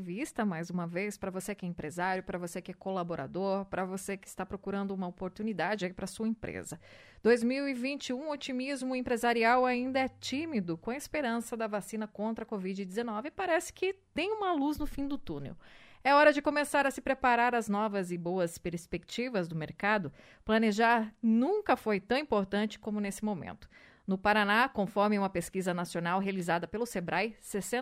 entrevista, mais uma vez, para você que é empresário, para você que é colaborador, para você que está procurando uma oportunidade para sua empresa. 2021, o otimismo empresarial ainda é tímido, com a esperança da vacina contra a Covid-19, e parece que tem uma luz no fim do túnel. É hora de começar a se preparar às novas e boas perspectivas do mercado. Planejar nunca foi tão importante como nesse momento. No Paraná, conforme uma pesquisa nacional realizada pelo Sebrae,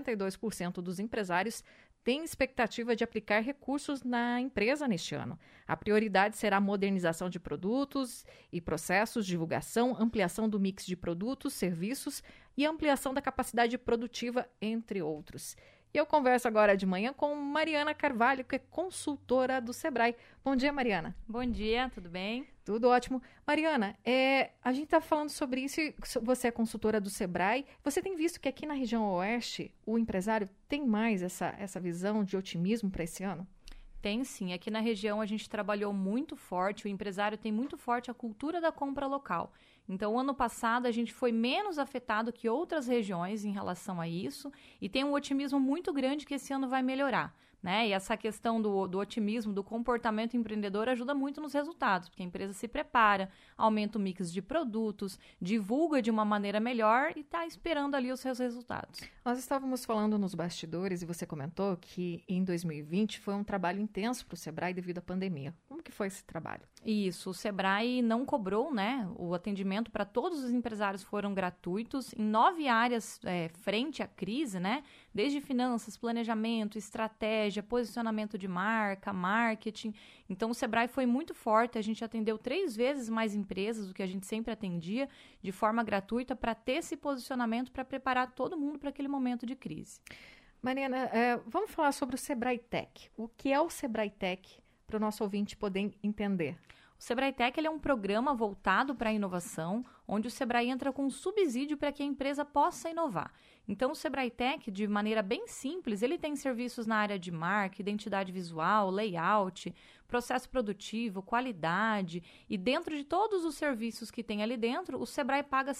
62% dos empresários têm expectativa de aplicar recursos na empresa neste ano. A prioridade será a modernização de produtos e processos, divulgação, ampliação do mix de produtos, serviços e ampliação da capacidade produtiva, entre outros. E eu converso agora de manhã com Mariana Carvalho, que é consultora do Sebrae. Bom dia, Mariana. Bom dia, tudo bem? Tudo ótimo. Mariana, a gente está falando sobre isso, você é consultora do Sebrae. Você tem visto que aqui na região oeste, o empresário tem mais essa visão de otimismo para esse ano? Tem sim. Aqui na região a gente trabalhou muito forte, o empresário tem muito forte a cultura da compra local. Então, ano passado, a gente foi menos afetado que outras regiões em relação a isso e tem um otimismo muito grande que esse ano vai melhorar, né? E essa questão do otimismo, do comportamento empreendedor ajuda muito nos resultados, porque a empresa se prepara, aumenta o mix de produtos, divulga de uma maneira melhor e está esperando ali os seus resultados. Nós estávamos falando nos bastidores e você comentou que em 2020 foi um trabalho intenso para o Sebrae devido à pandemia. Como que foi esse trabalho? Isso, o Sebrae não cobrou, né? O atendimento para todos os empresários foram gratuitos em 9 áreas frente à crise, né? Desde finanças, planejamento, estratégia, posicionamento de marca, marketing. Então, o Sebrae foi muito forte, a gente atendeu 3 vezes mais empresas do que a gente sempre atendia, de forma gratuita, para ter esse posicionamento, para preparar todo mundo para aquele momento de crise. Mariana, vamos falar sobre o Sebrae Tech. O que é o Sebrae Tech, para o nosso ouvinte poder entender? O Sebrae Tech ele é um programa voltado para a inovação, onde o Sebrae entra com um subsídio para que a empresa possa inovar. Então, o Sebrae Tech, de maneira bem simples, ele tem serviços na área de marca, identidade visual, layout, processo produtivo, qualidade. E dentro de todos os serviços que tem ali dentro, o Sebrae paga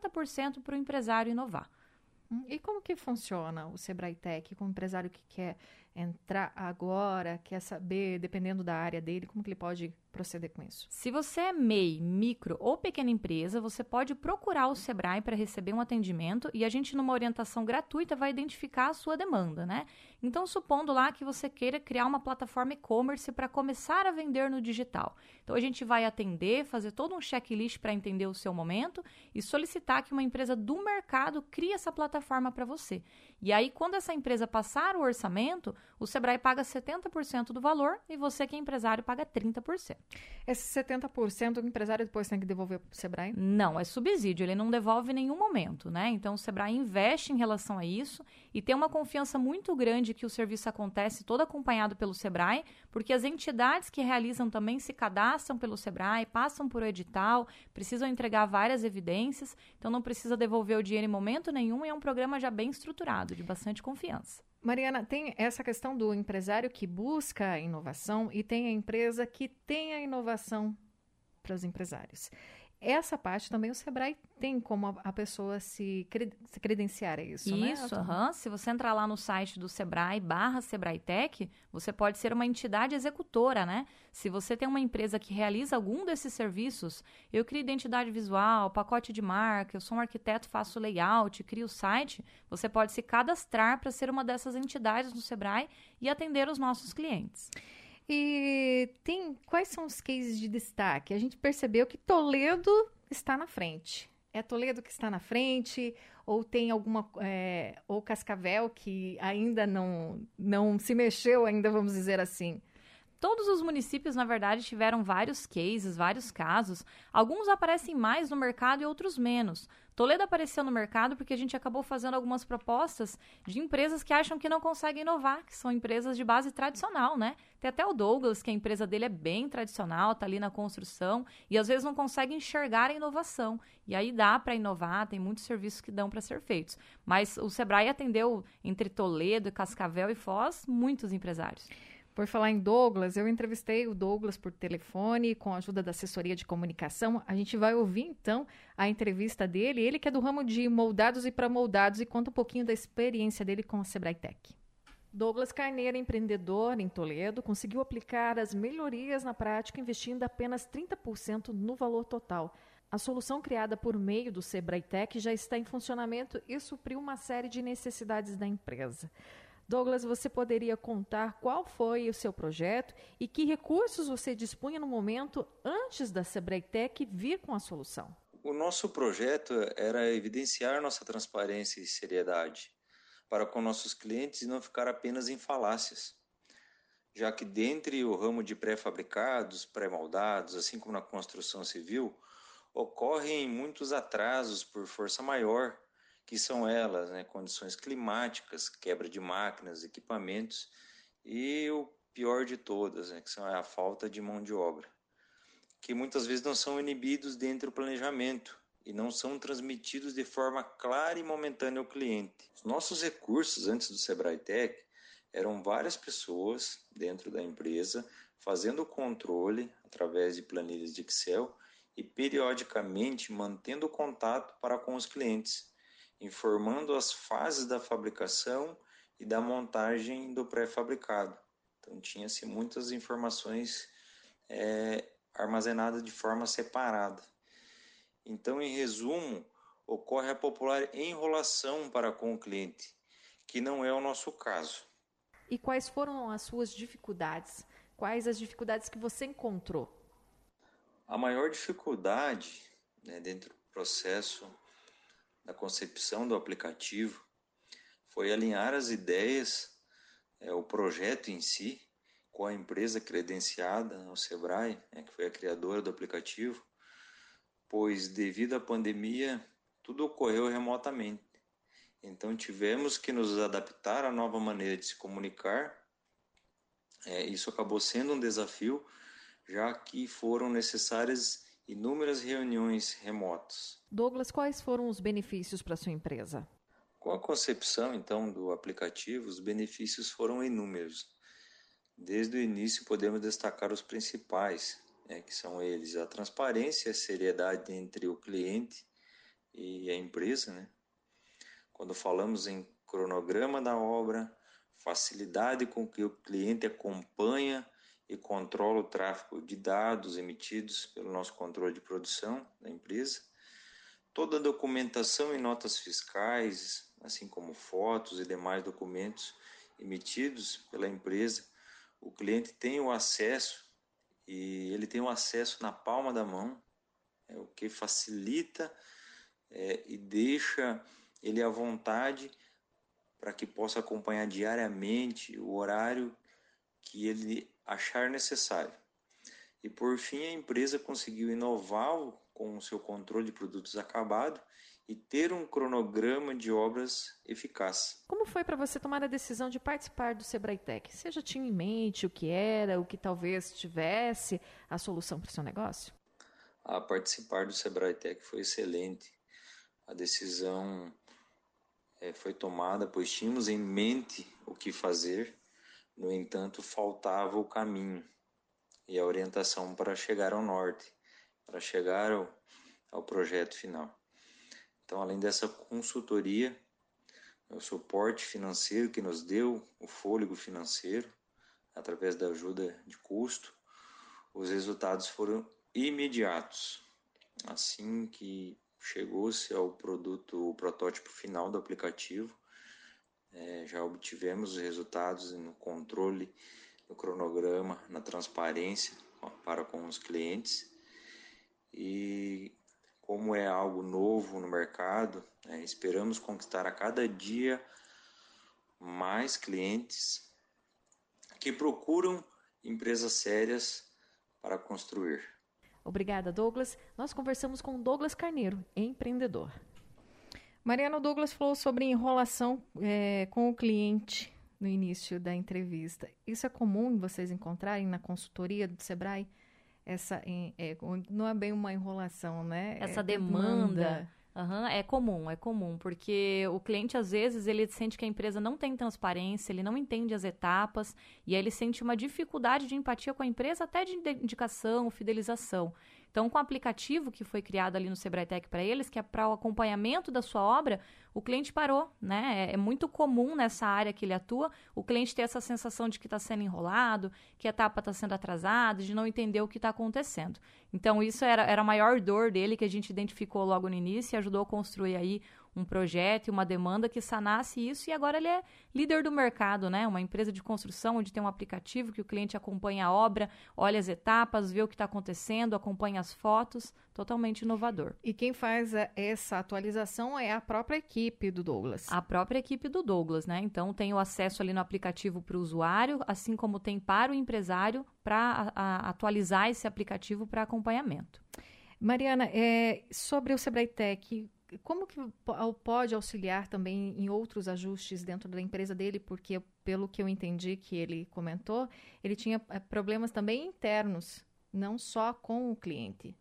70% para o empresário inovar. E como que funciona o Sebrae Tech com o empresário que quer entrar agora, quer saber, dependendo da área dele, como que ele pode proceder com isso? Se você é MEI, micro ou pequena empresa, você pode procurar o Sebrae para receber um atendimento e a gente, numa orientação gratuita, vai identificar a sua demanda, né? Então, supondo lá que você queira criar uma plataforma e-commerce para começar a vender no digital. Então, a gente vai atender, fazer todo um checklist para entender o seu momento e solicitar que uma empresa do mercado crie essa plataforma para você. E aí, quando essa empresa passar o orçamento, o Sebrae paga 70% do valor e você que é empresário paga 30%. Esse 70% o empresário depois tem que devolver para o Sebrae? Não, é subsídio, ele não devolve em nenhum momento, né? Então, o Sebrae investe em relação a isso e tem uma confiança muito grande que o serviço acontece todo acompanhado pelo Sebrae, porque as entidades que realizam também se cadastram pelo Sebrae, passam por o edital, precisam entregar várias evidências, então não precisa devolver o dinheiro em momento nenhum e é um programa já bem estruturado, de bastante confiança. Mariana, tem essa questão do empresário que busca a inovação e tem a empresa que tem a inovação para os empresários. Essa parte também o Sebrae tem como a pessoa se credenciar a isso, né? Isso, Se você entrar lá no site do Sebrae, /Sebrae Tech, você pode ser uma entidade executora, né? Se você tem uma empresa que realiza algum desses serviços, eu crio identidade visual, pacote de marca, eu sou um arquiteto, faço layout, crio o site, você pode se cadastrar para ser uma dessas entidades do Sebrae e atender os nossos clientes. E quais são os cases de destaque? A gente percebeu que Toledo está na frente. É Toledo que está na frente? Ou tem ou Cascavel que ainda não se mexeu ainda, vamos dizer assim? Todos os municípios, na verdade, tiveram vários cases, vários casos. Alguns aparecem mais no mercado e outros menos. Toledo apareceu no mercado porque a gente acabou fazendo algumas propostas de empresas que acham que não conseguem inovar, que são empresas de base tradicional, né? Tem até o Douglas, que a empresa dele é bem tradicional, tá ali na construção, e às vezes não consegue enxergar a inovação. E aí dá para inovar, tem muitos serviços que dão para ser feitos. Mas o Sebrae atendeu, entre Toledo, Cascavel e Foz, muitos empresários. Por falar em Douglas, eu entrevistei o Douglas por telefone com a ajuda da assessoria de comunicação. A gente vai ouvir, então, a entrevista dele. Ele que é do ramo de moldados e pré-moldados e conta um pouquinho da experiência dele com a Sebrae Tech. Douglas Carneiro, empreendedor em Toledo, conseguiu aplicar as melhorias na prática investindo apenas 30% no valor total. A solução criada por meio do Sebrae Tech já está em funcionamento e supriu uma série de necessidades da empresa. Douglas, você poderia contar qual foi o seu projeto e que recursos você dispunha no momento antes da Sebrae Tech vir com a solução? O nosso projeto era evidenciar nossa transparência e seriedade para com nossos clientes e não ficar apenas em falácias, já que dentre o ramo de pré-fabricados, pré-moldados, assim como na construção civil, ocorrem muitos atrasos por força maior, que são elas, condições climáticas, quebra de máquinas, equipamentos e o pior de todas, que são a falta de mão de obra, que muitas vezes não são inibidos dentro do planejamento e não são transmitidos de forma clara e momentânea ao cliente. Os nossos recursos antes do Sebrae Tech eram várias pessoas dentro da empresa fazendo o controle através de planilhas de Excel e periodicamente mantendo contato para com os clientes, informando as fases da fabricação e da montagem do pré-fabricado. Então tinha-se muitas informações armazenadas de forma separada. Então, em resumo, ocorre a popular enrolação para com o cliente, que não é o nosso caso. E quais foram as suas dificuldades? Quais as dificuldades que você encontrou? A maior dificuldade dentro do processo da concepção do aplicativo foi alinhar as ideias, o projeto em si, com a empresa credenciada, o Sebrae, que foi a criadora do aplicativo, pois devido à pandemia tudo ocorreu remotamente. Então tivemos que nos adaptar à nova maneira de se comunicar. Isso acabou sendo um desafio, já que foram necessárias inúmeras reuniões remotas. Douglas, quais foram os benefícios para a sua empresa? Com a concepção, então, do aplicativo, os benefícios foram inúmeros. Desde o início, podemos destacar os principais, que são eles: a transparência e a seriedade entre o cliente e a empresa. Quando falamos em cronograma da obra, facilidade com que o cliente acompanha e controla o tráfego de dados emitidos pelo nosso controle de produção da empresa, toda a documentação e notas fiscais, assim como fotos e demais documentos emitidos pela empresa, o cliente tem o acesso e ele tem o acesso na palma da mão, o que facilita e deixa ele à vontade para que possa acompanhar diariamente o horário que ele achar necessário. E por fim, a empresa conseguiu inovar com o seu controle de produtos acabados e ter um cronograma de obras eficaz. Como foi para você tomar a decisão de participar do Sebrae Tech? Você já tinha em mente o que era, o que talvez tivesse a solução para o seu negócio? A participar do Sebrae Tech foi excelente. A decisão foi tomada, pois tínhamos em mente o que fazer. No entanto, faltava o caminho e a orientação para chegar ao norte, para chegar ao projeto final. Então, além dessa consultoria, o suporte financeiro que nos deu o fôlego financeiro, através da ajuda de custo, os resultados foram imediatos. Assim que chegou-se ao o protótipo final do aplicativo, já obtivemos os resultados no controle, no cronograma, na transparência para com os clientes. E como é algo novo no mercado, esperamos conquistar a cada dia mais clientes que procuram empresas sérias para construir. Obrigada, Douglas. Nós conversamos com Douglas Carneiro, empreendedor. Mariana, o Douglas falou sobre enrolação com o cliente no início da entrevista. Isso é comum vocês encontrarem na consultoria do Sebrae? Não é bem uma enrolação, né? Essa demanda. É comum, porque o cliente, às vezes, ele sente que a empresa não tem transparência, ele não entende as etapas, e aí ele sente uma dificuldade de empatia com a empresa, até de indicação, fidelização. Então, com o aplicativo que foi criado ali no Sebrae Tech para eles, que é para o acompanhamento da sua obra, o cliente parou, né? É muito comum nessa área que ele atua, o cliente ter essa sensação de que está sendo enrolado, que a etapa está sendo atrasada, de não entender o que está acontecendo. Então, isso era a maior dor dele, que a gente identificou logo no início e ajudou a construir aí um projeto e uma demanda que sanasse isso, e agora ele é líder do mercado, né? Uma empresa de construção onde tem um aplicativo que o cliente acompanha a obra, olha as etapas, vê o que está acontecendo, acompanha as fotos, totalmente inovador. E quem faz essa atualização é a própria equipe do Douglas. A própria equipe do Douglas, né? Então tem o acesso ali no aplicativo para o usuário, assim como tem para o empresário para atualizar esse aplicativo para acompanhamento. Mariana, sobre o Sebrae Tech, como que pode auxiliar também em outros ajustes dentro da empresa dele? Porque, pelo que eu entendi que ele comentou, ele tinha problemas também internos, não só com o cliente.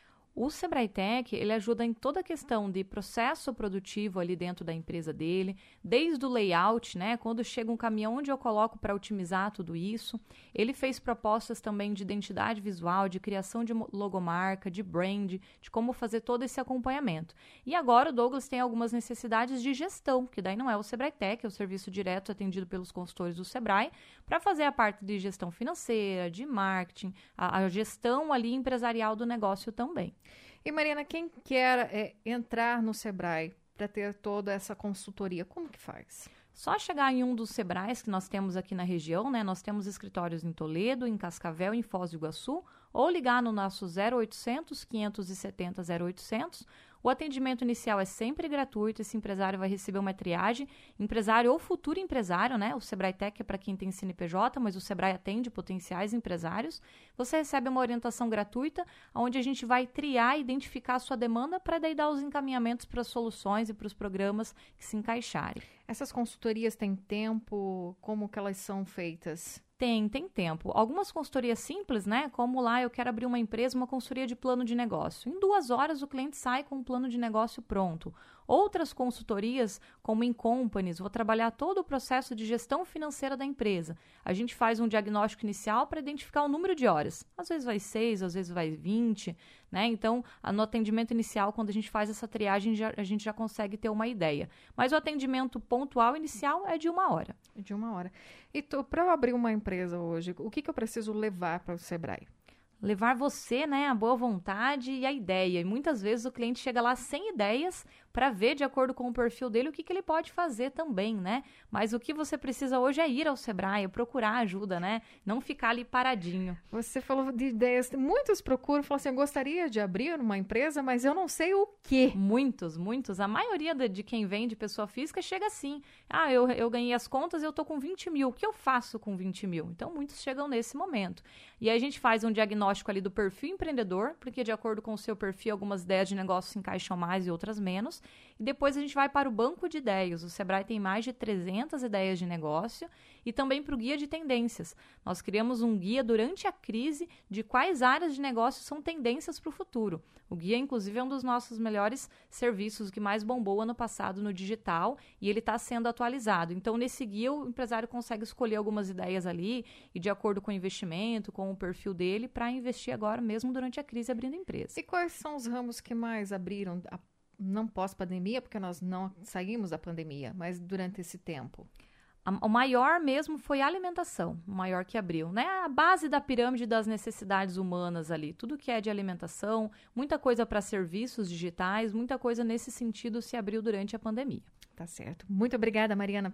O Sebrae Tech, ele ajuda em toda a questão de processo produtivo ali dentro da empresa dele, desde o layout, né? Quando chega um caminhão, onde eu coloco para otimizar tudo isso. Ele fez propostas também de identidade visual, de criação de logomarca, de brand, de como fazer todo esse acompanhamento. E agora o Douglas tem algumas necessidades de gestão, que daí não é o Sebrae Tech, é o serviço direto atendido pelos consultores do Sebrae, para fazer a parte de gestão financeira, de marketing, a gestão ali empresarial do negócio também. E, Mariana, quem quer entrar no Sebrae para ter toda essa consultoria, como que faz? Só chegar em um dos Sebrais que nós temos aqui na região, né? Nós temos escritórios em Toledo, em Cascavel, em Foz do Iguaçu, ou ligar no nosso 0800 570 0800. O atendimento inicial é sempre gratuito, esse empresário vai receber uma triagem, empresário ou futuro empresário, né? O Sebrae Tech é para quem tem CNPJ, mas o Sebrae atende potenciais empresários. Você recebe uma orientação gratuita, onde a gente vai triar e identificar a sua demanda para daí dar os encaminhamentos para as soluções e para os programas que se encaixarem. Essas consultorias têm tempo? Como que elas são feitas? Tem tempo. Algumas consultorias simples, né? Como lá eu quero abrir uma empresa, uma consultoria de plano de negócio. Em 2 horas o cliente sai com um plano de negócio pronto. Outras consultorias, como em companies, vou trabalhar todo o processo de gestão financeira da empresa. A gente faz um diagnóstico inicial para identificar o número de horas. Às vezes vai 6, às vezes vai 20, né? Então, no atendimento inicial, quando a gente faz essa triagem, a gente já consegue ter uma ideia. Mas o atendimento pontual inicial é de 1 hora. De 1 hora. E para eu abrir uma empresa hoje, o que eu preciso levar para o Sebrae? Levar você, né, a boa vontade e a ideia. E muitas vezes o cliente chega lá sem ideias para ver, de acordo com o perfil dele, o que ele pode fazer também, né? Mas o que você precisa hoje é ir ao Sebrae, procurar ajuda, né? Não ficar ali paradinho. Você falou de ideias. Muitos procuram, falam assim, eu gostaria de abrir uma empresa, mas eu não sei o quê. Muitos. A maioria de quem vende pessoa física chega assim. Ah, eu ganhei as contas e eu tô com 20 mil. O que eu faço com 20 mil? Então, muitos chegam nesse momento. E aí a gente faz um diagnóstico ali do perfil empreendedor, porque de acordo com o seu perfil, algumas ideias de negócio se encaixam mais e outras menos. E depois a gente vai para o banco de ideias. O Sebrae tem mais de 300 ideias de negócio e também para o guia de tendências. Nós criamos um guia durante a crise de quais áreas de negócio são tendências para o futuro. O guia, inclusive, é um dos nossos melhores serviços, que mais bombou ano passado no digital, e ele está sendo atualizado. Então, nesse guia, o empresário consegue escolher algumas ideias ali e, de acordo com o investimento, com o perfil dele, para investir agora, mesmo durante a crise, abrindo empresa. E quais são os ramos que mais abriram, não pós-pandemia, porque nós não saímos da pandemia, mas durante esse tempo? O maior mesmo foi a alimentação, o maior que abriu, né? A base da pirâmide das necessidades humanas ali, tudo que é de alimentação, muita coisa para serviços digitais, muita coisa nesse sentido se abriu durante a pandemia. Tá certo. Muito obrigada, Mariana,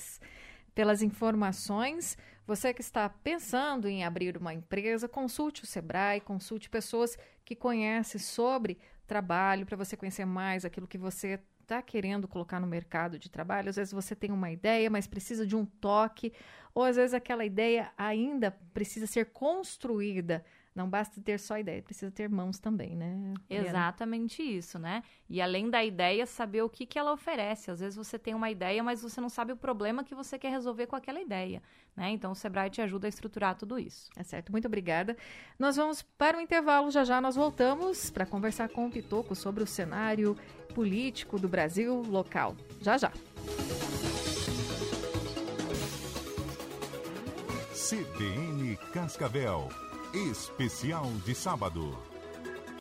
pelas informações. Você que está pensando em abrir uma empresa, consulte o Sebrae, consulte pessoas que conhecem sobre trabalho, para você conhecer mais aquilo que você está querendo colocar no mercado de trabalho. Às vezes você tem uma ideia, mas precisa de um toque, ou às vezes aquela ideia ainda precisa ser construída. Não basta ter só ideia, precisa ter mãos também, né? Exatamente isso, né? E além da ideia, saber o que ela oferece. Às vezes você tem uma ideia, mas você não sabe o problema que você quer resolver com aquela ideia, né? Então o Sebrae te ajuda a estruturar tudo isso. É certo, muito obrigada. Nós vamos para o intervalo, já nós voltamos para conversar com o Pitoco sobre o cenário político do Brasil local. Já. CBN Cascavel, especial de sábado.